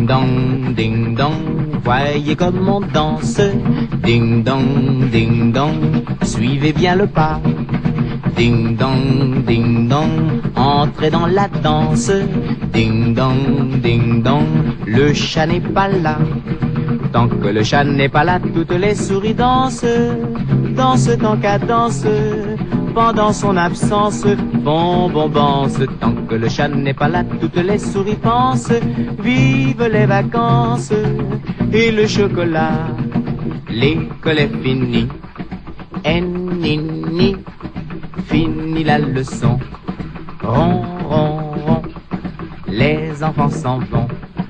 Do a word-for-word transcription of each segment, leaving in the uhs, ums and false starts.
dong, ding dong, voyez comme on danse. Ding dong, ding dong, suivez bien le pas. Ding dong, ding dong, entrez dans la danse. Ding dong, ding dong, le chat n'est pas là. Tant que le chat n'est pas là, toutes les souris dansent, dansent en cadence. Pendant son absence, bon bon bombance. Tant que le chat n'est pas là, toutes les souris pensent. Vive les vacances et le chocolat. L'école est finie, et nini, fini la leçon. Ron, ron, ron, les enfants s'en vont.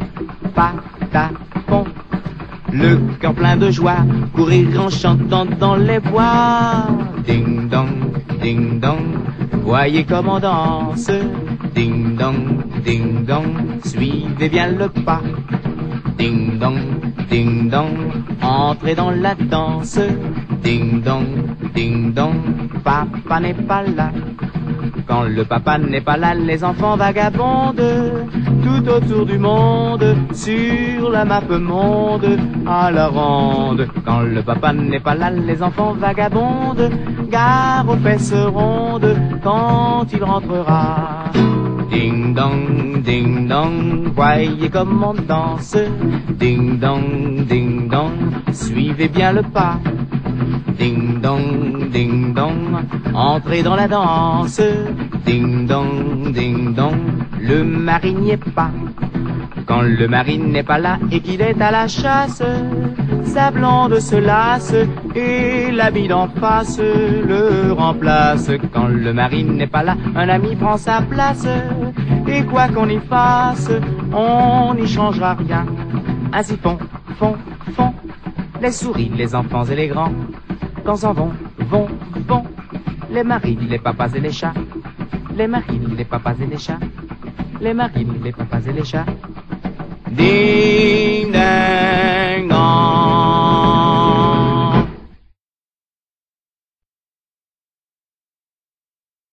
Patapon, le cœur plein de joie, courir en chantant dans les bois. Ding dong, ding dong, voyez comme on danse. Ding dong, ding dong, suivez bien le pas. Ding dong, ding dong, entrez dans la danse. Ding dong, ding dong, papa n'est pas là. Quand le papa n'est pas là, les enfants vagabondent tout autour du monde, sur la map monde, à la ronde. Quand le papa n'est pas là, les enfants vagabondent, gare aux fesses rondes, quand il rentrera. Ding dong, ding dong, voyez comme on danse. Ding dong, ding dong, suivez bien le pas. Ding dong, ding dong, entrez dans la danse. Ding dong, ding dong, le mari n'y est pas. Quand le mari n'est pas là et qu'il est à la chasse, sa blonde se lasse et l'ami d'en face le remplace. Quand le mari n'est pas là, un ami prend sa place. Et quoi qu'on y fasse, on n'y changera rien. Ainsi font, font, font les souris, les enfants et les grands. Quand s'en vont, vont, vont les maris, les papas et les chats. Les maris, les papas et les chats. Les maris, les papas et les chats. Des